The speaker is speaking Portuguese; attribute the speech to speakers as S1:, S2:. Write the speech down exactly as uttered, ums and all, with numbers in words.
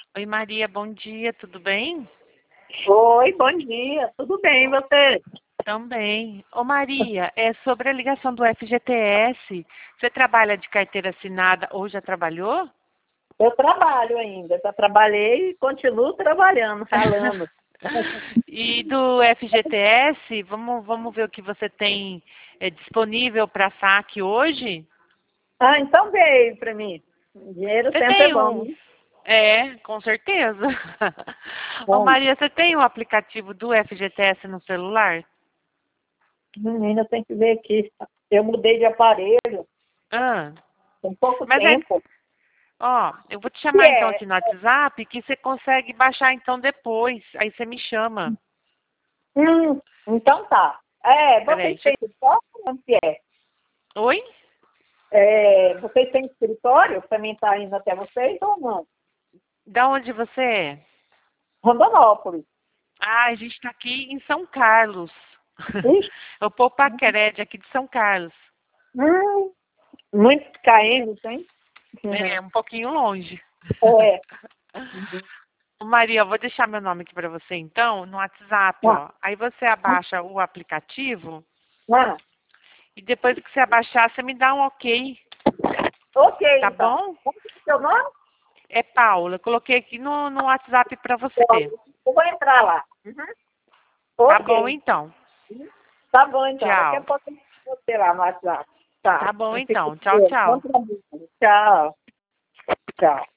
S1: Oi, Maria, bom dia, tudo bem?
S2: Oi, bom dia. Tudo bem, e você?
S1: Também. Ô, Maria, é sobre a ligação do F G T S. Você trabalha de carteira assinada ou já trabalhou?
S2: Eu trabalho ainda. Já trabalhei e continuo trabalhando, ralando.
S1: E do F G T S, vamos, vamos ver o que você tem é, disponível para saque hoje?
S2: Ah, então veio para mim. Dinheiro
S1: Você
S2: sempre é
S1: tem
S2: bom,
S1: um.
S2: né?
S1: É, com certeza. Ô,
S2: Bom,
S1: Maria, você tem o aplicativo do F G T S no celular?
S2: menina, tem que ver aqui. Eu mudei de aparelho
S1: Ah,
S2: tem pouco
S1: mas é.
S2: tempo.
S1: Ó, eu vou te
S2: E
S1: chamar então
S2: é,
S1: aqui no WhatsApp que você consegue baixar então depois. Aí você me chama.
S2: hum, então tá. É,
S1: Peraí,
S2: vocês
S1: deixa
S2: têm escritório? Como que é?
S1: eu... Oi?
S2: É, vocês têm escritório para mim estar indo até vocês ou não?
S1: Da onde você é?
S2: Rondonópolis.
S1: Ah, a gente está aqui em São Carlos.
S2: Ixi,
S1: É o Popaqueré de aqui de São Carlos.
S2: hum, muitos caindo, hein?
S1: É um pouquinho longe.
S2: É.
S1: Ô, Maria, eu vou deixar meu nome aqui para você então no WhatsApp,
S2: Ah,
S1: ó. Aí você abaixa o aplicativo
S2: ah,
S1: e depois que você abaixar, você me dá um ok,
S2: ok,
S1: tá
S2: então.
S1: bom?
S2: Como que é o seu nome?
S1: É Paula. Eu coloquei aqui no, no WhatsApp para você.
S2: Eu vou entrar lá. Uhum.
S1: Tá bom
S2: Ok.
S1: então.
S2: Tá bom, então. Daqui a
S1: Tchau.
S2: pouco eu vou você lá no WhatsApp. Tá.
S1: Tá bom
S2: Eu fico
S1: então. Tchau,
S2: esperando. Bom
S1: tchau.
S2: trabalho. Tchau. Tchau.